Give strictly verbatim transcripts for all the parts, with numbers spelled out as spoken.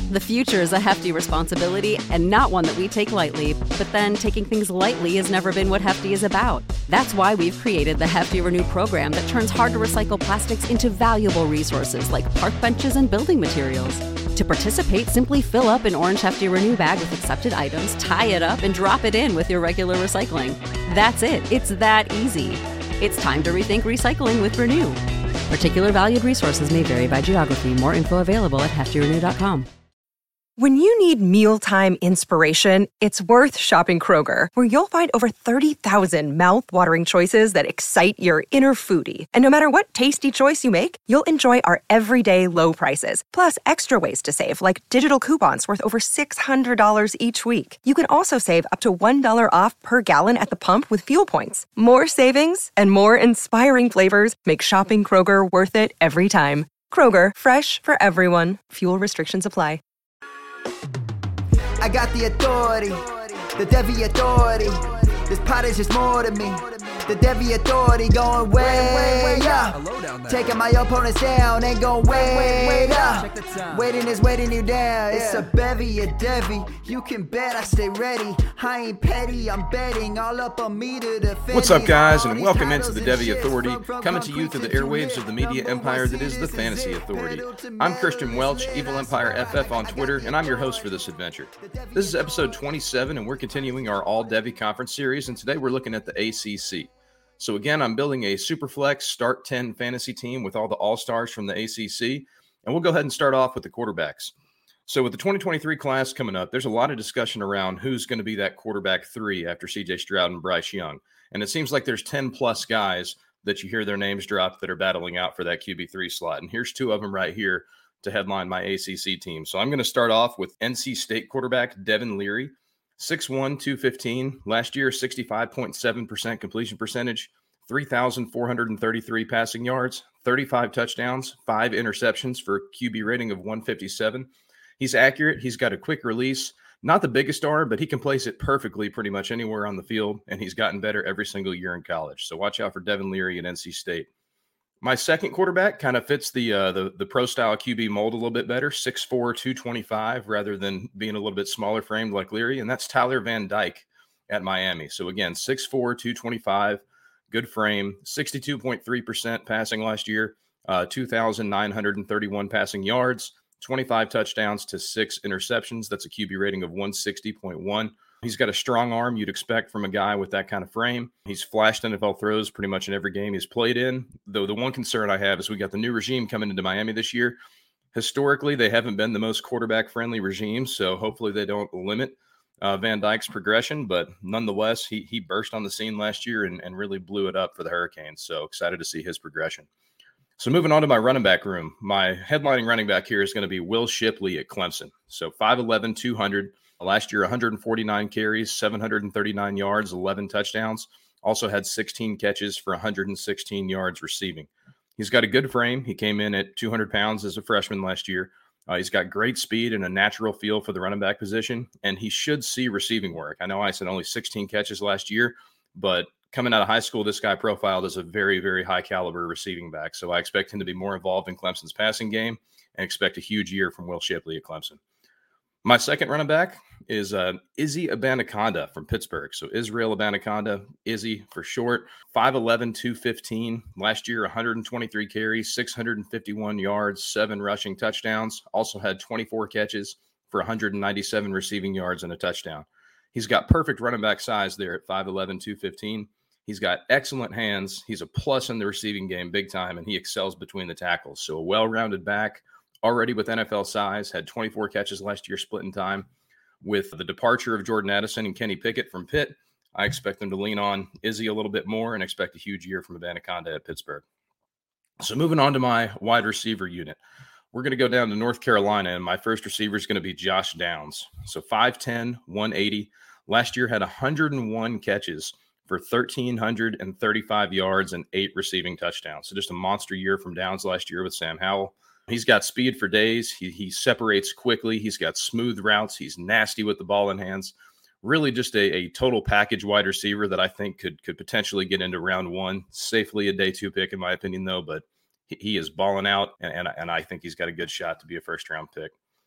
The future is a hefty responsibility and not one that we take lightly, but then taking things lightly has never been what Hefty is about. That's why we've created the Hefty Renew program that turns hard-to-recycle plastics into valuable resources like park benches and building materials. To participate, simply fill up an orange Hefty Renew bag with accepted items, tie it up, and drop it in with your regular recycling. That's it. It's that easy. It's time to rethink recycling with Renew. Particular valued resources may vary by geography. More info available at hefty renew dot com. When you need mealtime inspiration, it's worth shopping Kroger, where you'll find over thirty thousand mouth-watering choices that excite your inner foodie. And no matter what tasty choice you make, you'll enjoy our everyday low prices, plus extra ways to save, like digital coupons worth over six hundred dollars each week. You can also save up to one dollar off per gallon at the pump with fuel points. More savings and more inspiring flavors make shopping Kroger worth it every time. Kroger, fresh for everyone. Fuel restrictions apply. I got the authority, the Devi authority. This pot is just more to me. The Devi authority going way, way up. Taking my opponents down, ain't going way up. Waiting is waiting you down. It's a bevy, a Devi. You can bet I stay ready. I ain't petty, I'm betting all up on me to defend. What's up, guys, and welcome into the Devi Authority, coming to you through the airwaves of the media empire that is the Fantasy Authority. I'm Christian Welch, Evil Empire F F on Twitter, and I'm your host for this adventure. This is episode twenty-seven, and we're continuing our All Devi Conference series, and today we're looking at the A C C. So again, I'm building a Superflex Start ten fantasy team with all the All-Stars from the A C C, and we'll go ahead and start off with the quarterbacks. So with the twenty twenty-three class coming up, there's a lot of discussion around who's going to be that quarterback three after C J Stroud and Bryce Young. And it seems like there's ten plus guys that you hear their names drop that are battling out for that Q B three slot. And here's two of them right here to headline my A C C team. So I'm going to start off with N C State quarterback Devin Leary, six one, two fifteen. Last year, sixty-five point seven percent completion percentage, three thousand four hundred thirty-three passing yards, thirty-five touchdowns, five interceptions for a Q B rating of one fifty-seven. He's accurate. He's got a quick release. Not the biggest arm, but he can place it perfectly pretty much anywhere on the field, and he's gotten better every single year in college. So watch out for Devin Leary at N C State. My second quarterback kind of fits the uh, the, the pro-style Q B mold a little bit better, six four, two twenty-five, rather than being a little bit smaller framed like Leary, and that's Tyler Van Dyke at Miami. So again, six four, two twenty-five, good frame, sixty-two point three percent passing last year, uh, two thousand nine hundred thirty-one passing yards, twenty-five touchdowns to six interceptions. That's a Q B rating of one sixty point one. He's got a strong arm you'd expect from a guy with that kind of frame. He's flashed N F L throws pretty much in every game he's played in, though the one concern I have is we got the new regime coming into Miami this year. Historically, they haven't been the most quarterback-friendly regime, so hopefully they don't limit uh, Van Dyke's progression, but nonetheless, he he burst on the scene last year and, and really blew it up for the Hurricanes, so excited to see his progression. So moving on to my running back room, my headlining running back here is going to be Will Shipley at Clemson. So five eleven, two hundred. Last year, one hundred forty-nine carries, seven hundred thirty-nine yards, eleven touchdowns. Also had sixteen catches for one hundred sixteen yards receiving. He's got a good frame. He came in at two hundred pounds as a freshman last year. Uh, he's got great speed and a natural feel for the running back position, and he should see receiving work. I know I said only sixteen catches last year, but coming out of high school, this guy profiled as a very, very high caliber receiving back. So I expect him to be more involved in Clemson's passing game and expect a huge year from Will Shipley at Clemson. My second running back is uh, Izzy Abanikanda from Pittsburgh. So Israel Abanikanda, Izzy for short, five eleven, two fifteen. Last year, one hundred twenty-three carries, six hundred fifty-one yards, seven rushing touchdowns. Also had twenty-four catches for one hundred ninety-seven receiving yards and a touchdown. He's got perfect running back size there at five eleven, two fifteen. He's got excellent hands. He's a plus in the receiving game big time, and he excels between the tackles. So a well-rounded back, already with N F L size, had twenty-four catches last year split in time. With the departure of Jordan Addison and Kenny Pickett from Pitt, I expect them to lean on Izzy a little bit more and expect a huge year from Abanikanda at Pittsburgh. So moving on to my wide receiver unit, we're going to go down to North Carolina, and my first receiver is going to be Josh Downs. So five ten, one eighty. Last year had one hundred one catches for one thousand three hundred thirty-five yards and eight receiving touchdowns. So just a monster year from Downs last year with Sam Howell. He's got speed for days. He he separates quickly. He's got smooth routes. He's nasty with the ball in hands. Really just a, a total package wide receiver that I think could could potentially get into round one. Safely a day two pick in my opinion, though, but he, he is balling out, and, and, and I think he's got a good shot to be a first-round pick.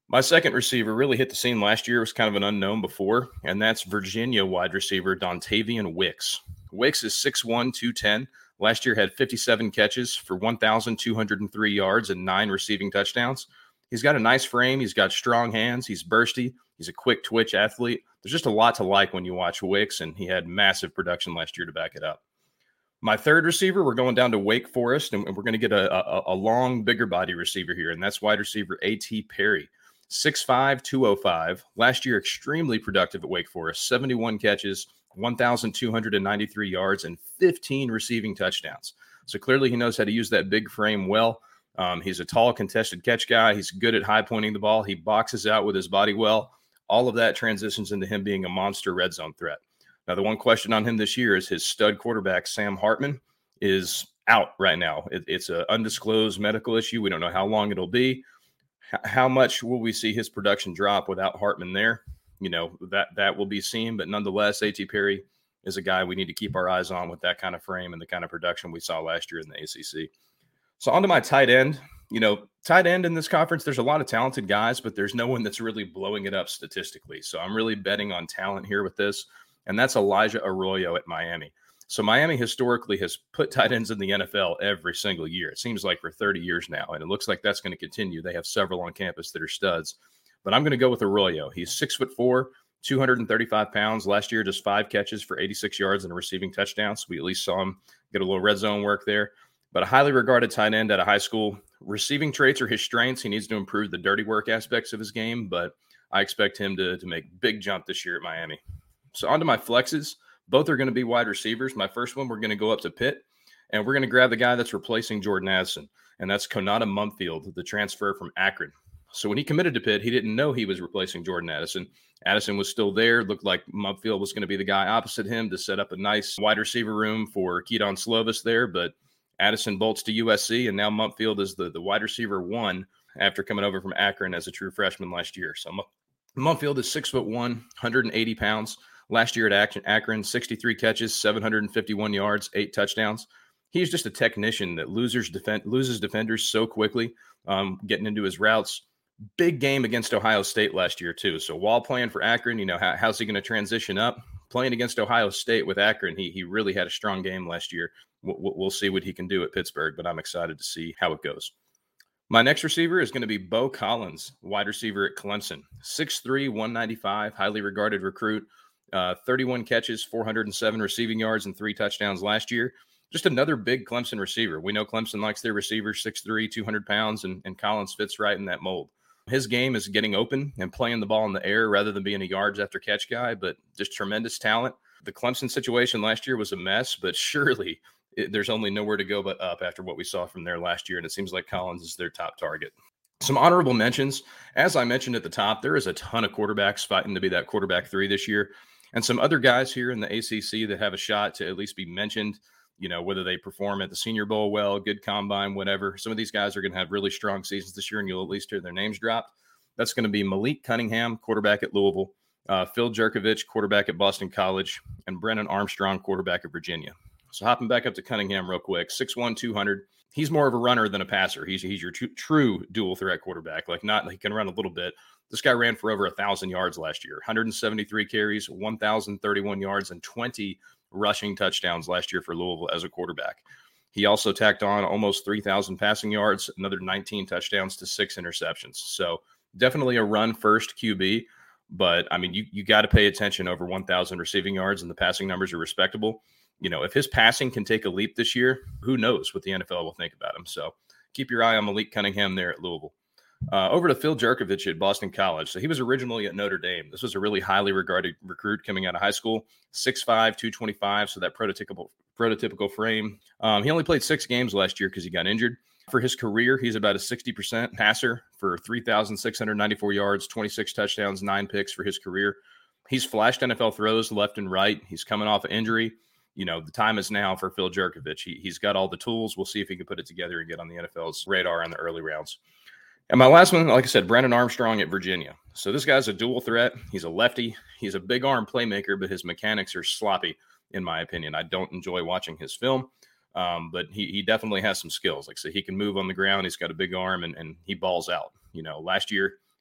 My second receiver really hit the scene last year. Was kind of an unknown before, and that's Virginia wide receiver Dontavian Wicks. Wicks is six one, two ten. Last year had fifty-seven catches for one thousand two hundred three yards and nine receiving touchdowns. He's got a nice frame. He's got strong hands. He's bursty. He's a quick twitch athlete. There's just a lot to like when you watch Wicks, and he had massive production last year to back it up. My third receiver, we're going down to Wake Forest, and we're going to get a, a, a long, bigger body receiver here, and that's wide receiver A T Perry. six five, two oh five. Last year, extremely productive at Wake Forest. seventy-one catches, one thousand two hundred ninety-three yards, and fifteen receiving touchdowns. So clearly he knows how to use that big frame well. Um, he's a tall, contested catch guy. He's good at high pointing the ball. He boxes out with his body well. All of that transitions into him being a monster red zone threat. Now, the one question on him this year is his stud quarterback, Sam Hartman, is out right now. It, it's an undisclosed medical issue. We don't know how long it'll be. H- how much will we see his production drop without Hartman there? You know, that that will be seen. But nonetheless, A T Perry is a guy we need to keep our eyes on with that kind of frame and the kind of production we saw last year in the A C C. So on to my tight end. You know, tight end in this conference, there's a lot of talented guys, but there's no one that's really blowing it up statistically. So I'm really betting on talent here with this. And that's Elijah Arroyo at Miami. So Miami historically has put tight ends in the N F L every single year. It seems like for thirty years now, and it looks like that's going to continue. They have several on campus that are studs. But I'm going to go with Arroyo. He's six foot four, two hundred thirty-five pounds. Last year, just five catches for eighty-six yards and a receiving touchdown. So we at least saw him get a little red zone work there. But a highly regarded tight end at a high school. Receiving traits are his strengths. He needs to improve the dirty work aspects of his game, but I expect him to, to make big jump this year at Miami. So on to my flexes. Both are going to be wide receivers. My first one, we're going to go up to Pitt, and we're going to grab the guy that's replacing Jordan Addison, and that's Konata Mumpfield, the transfer from Akron. So when he committed to Pitt, he didn't know he was replacing Jordan Addison. Addison was still there. Looked like Mumpfield was going to be the guy opposite him to set up a nice wide receiver room for Keaton Slovis there, but Addison bolts to U S C, and now Mumpfield is the, the wide receiver one after coming over from Akron as a true freshman last year. So Mumpfield is six foot one, one hundred eighty pounds. Last year at Akron, sixty-three catches, seven hundred fifty-one yards, eight touchdowns. He's just a technician that losers defend, loses defenders so quickly, um, getting into his routes. Big game against Ohio State last year, too. So while playing for Akron, you know, how, how's he going to transition up? Playing against Ohio State with Akron, he, he really had a strong game last year. We'll, we'll see what he can do at Pittsburgh, but I'm excited to see how it goes. My next receiver is going to be Bo Collins, wide receiver at Clemson. six three, one ninety-five, highly regarded recruit. Uh, thirty-one catches, four hundred seven receiving yards, and three touchdowns last year. Just another big Clemson receiver. We know Clemson likes their receivers, six three, two hundred pounds, and, and Collins fits right in that mold. His game is getting open and playing the ball in the air rather than being a yards after catch guy, but just tremendous talent. The Clemson situation last year was a mess, but surely it, there's only nowhere to go but up after what we saw from there last year, and it seems like Collins is their top target. Some honorable mentions. As I mentioned at the top, there is a ton of quarterbacks fighting to be that quarterback three this year. And some other guys here in the A C C that have a shot to at least be mentioned, you know, whether they perform at the Senior Bowl well, good combine, whatever. Some of these guys are going to have really strong seasons this year, and you'll at least hear their names dropped. That's going to be Malik Cunningham, quarterback at Louisville, uh, Phil Jerkovich, quarterback at Boston College, and Brennan Armstrong, quarterback at Virginia. So hopping back up to Cunningham real quick, six one, two hundred. He's more of a runner than a passer. He's he's your t- true dual threat quarterback. Like not, he can run a little bit. This guy ran for over a thousand yards last year, one hundred seventy-three carries, one thousand thirty-one yards, and twenty rushing touchdowns last year for Louisville as a quarterback. He also tacked on almost three thousand passing yards, another nineteen touchdowns to six interceptions. So definitely a run first Q B, but I mean, you, you got to pay attention over one thousand receiving yards, and the passing numbers are respectable. You know, if his passing can take a leap this year, who knows what the N F L will think about him. So keep your eye on Malik Cunningham there at Louisville. Uh, over to Phil Jerkovich at Boston College. So he was originally at Notre Dame. This was a really highly regarded recruit coming out of high school, six five, two twenty-five, so that prototypical prototypical frame. Um, he only played six games last year because he got injured. For his career, he's about a sixty percent passer for three thousand six hundred ninety-four yards, twenty-six touchdowns, nine picks for his career. He's flashed N F L throws left and right. He's coming off an injury. You know, the time is now for Phil Jerkovich. He, he's got all the tools. We'll see if he can put it together and get on the N F L's radar in the early rounds. And my last one, like I said, Brennan Armstrong at Virginia. So this guy's a dual threat. He's a lefty. He's a big arm playmaker, but his mechanics are sloppy, in my opinion. I don't enjoy watching his film, um, but he he definitely has some skills. Like I said, he can move on the ground. He's got a big arm, and, and he balls out. You know, last year,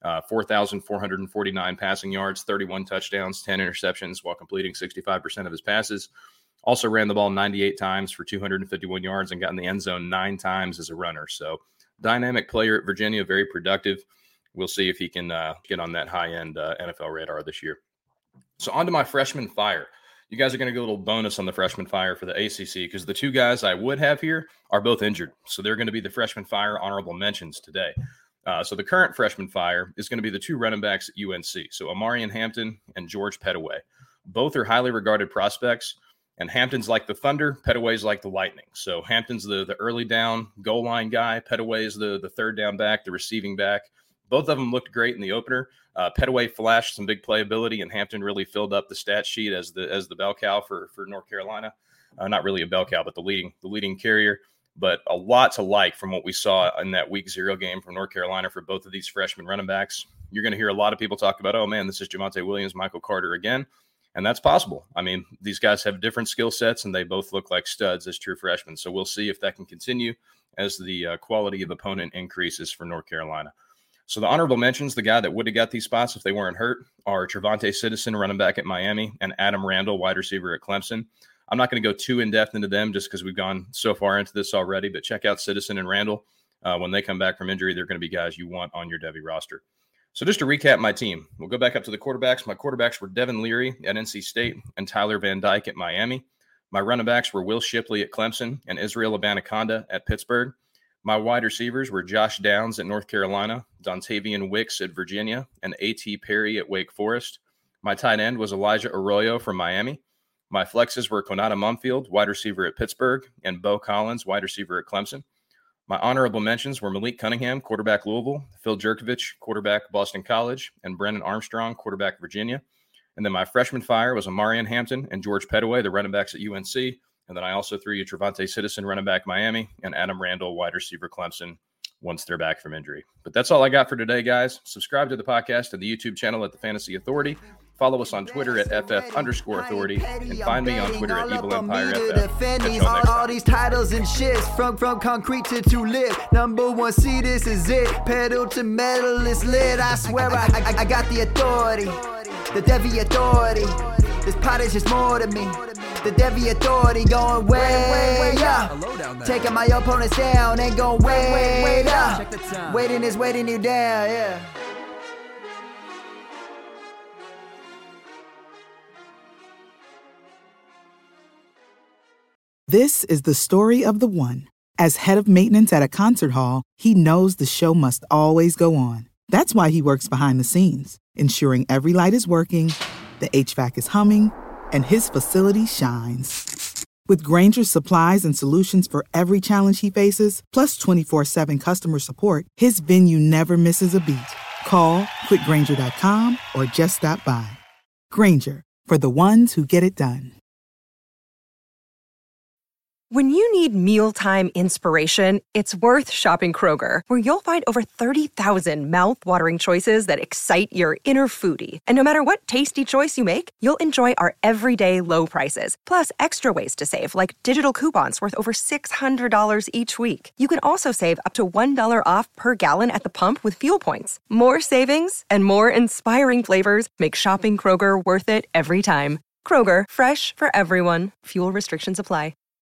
Uh, four thousand four hundred forty-nine passing yards, thirty-one touchdowns, ten interceptions while completing sixty-five percent of his passes. Also ran the ball ninety-eight times for two hundred fifty-one yards and got in the end zone nine times as a runner. So dynamic player at Virginia, very productive. We'll see if he can uh, get on that high-end uh, N F L radar this year. So on to my freshman fire. You guys are going to get a little bonus on the freshman fire for the A C C because the two guys I would have here are both injured. So they're going to be the freshman fire honorable mentions today. Uh, so the current freshman fire is going to be the two running backs at U N C. So Omarion Hampton and George Pettaway. Both are highly regarded prospects, and Hampton's like the thunder, Pettaway's like the lightning. So Hampton's the, the early down goal line guy. Pettaway is the, the third down back, the receiving back. Both of them looked great in the opener. Uh, Pettaway flashed some big playability, and Hampton really filled up the stat sheet as the as the bell cow for, for North Carolina. Uh, not really a bell cow, but the leading the leading carrier. But a lot to like from what we saw in that week zero game from North Carolina for both of these freshman running backs. You're going to hear a lot of people talk about, oh, man, this is Javonte Williams, Michael Carter again. And that's possible. I mean, these guys have different skill sets, and they both look like studs as true freshmen. So we'll see if that can continue as the uh, quality of opponent increases for North Carolina. So the honorable mentions, the guy that would have got these spots if they weren't hurt, are Trevante Citizen, running back at Miami, and Adam Randall, wide receiver at Clemson. I'm not going to go too in-depth into them just because we've gone so far into this already, but check out Citizen and Randall. Uh, when they come back from injury, they're going to be guys you want on your Devy roster. So just to recap my team, we'll go back up to the quarterbacks. My quarterbacks were Devin Leary at N C State and Tyler Van Dyke at Miami. My running backs were Will Shipley at Clemson and Israel Abanikanda at Pittsburgh. My wide receivers were Josh Downs at North Carolina, Dontavian Wicks at Virginia, and A T Perry at Wake Forest. My tight end was Elijah Arroyo from Miami. My flexes were Konata Mumfield, wide receiver at Pittsburgh, and Bo Collins, wide receiver at Clemson. My honorable mentions were Malik Cunningham, quarterback Louisville, Phil Jerkovich, quarterback Boston College, and Brennan Armstrong, quarterback Virginia. And then my freshman fire was Omarion Hampton and George Pettaway, the running backs at U N C. And then I also threw you Trevante Citizen, running back Miami, and Adam Randall, wide receiver Clemson, once they're back from injury. But that's all I got for today, guys. Subscribe to the podcast and the YouTube channel at The Fantasy Authority. Follow us on Twitter at F F underscore authority, and find me on Twitter at Evil Empire F F. Catch y'all next time. All these titles and shits, from from concrete to too lit. Number one, see, this is it. Pedal to metal, it's lit. I swear I, I, I got the authority, the Devy authority. This pot is just more to me. The Devy authority going way, way, way up. Taking my opponents down, ain't going way, way, way up. Waiting is waiting you down, yeah. This is the story of the one. As head of maintenance at a concert hall, he knows the show must always go on. That's why he works behind the scenes, ensuring every light is working, the H V A C is humming, and his facility shines. With Grainger's supplies and solutions for every challenge he faces, plus twenty-four seven customer support, his venue never misses a beat. Call quick grainger dot com or just stop by. Grainger, for the ones who get it done. When you need mealtime inspiration, it's worth shopping Kroger, where you'll find over thirty thousand mouth-watering choices that excite your inner foodie. And no matter what tasty choice you make, you'll enjoy our everyday low prices, plus extra ways to save, like digital coupons worth over six hundred dollars each week. You can also save up to one dollar off per gallon at the pump with fuel points. More savings and more inspiring flavors make shopping Kroger worth it every time. Kroger, fresh for everyone. Fuel restrictions apply.